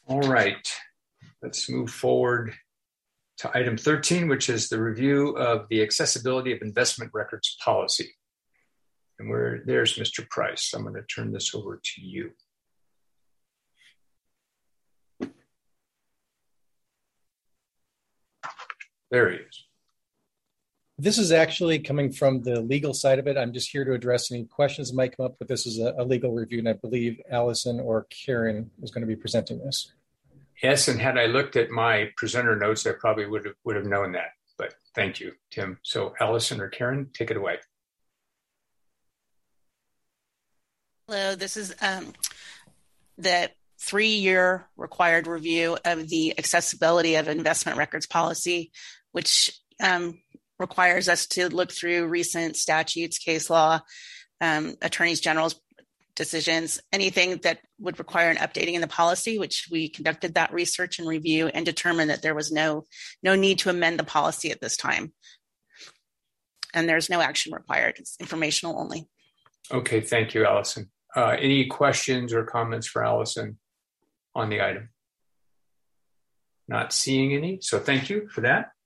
All right, let's move forward to item 13, which is the review of the accessibility of investment records policy. And there's Mr. Price. I'm going to turn this over to you. There he is. This is actually coming from the legal side of it. I'm just here to address any questions that might come up, but this is a legal review, and I believe Allison or Karen is going to be presenting this. Yes, and had I looked at my presenter notes, I probably would have known that, but thank you, Tim. So Allison or Karen, take it away. Hello, this is the 3-year required review of the accessibility of investment records policy, which requires us to look through recent statutes, case law, attorneys general's decisions, anything that would require an updating in the policy, which we conducted that research and review and determined that there was no need to amend the policy at this time. And there's no action required. It's informational only. Okay, thank you, Allison. Any questions or comments for Allison on the item? Not seeing any, so thank you for that.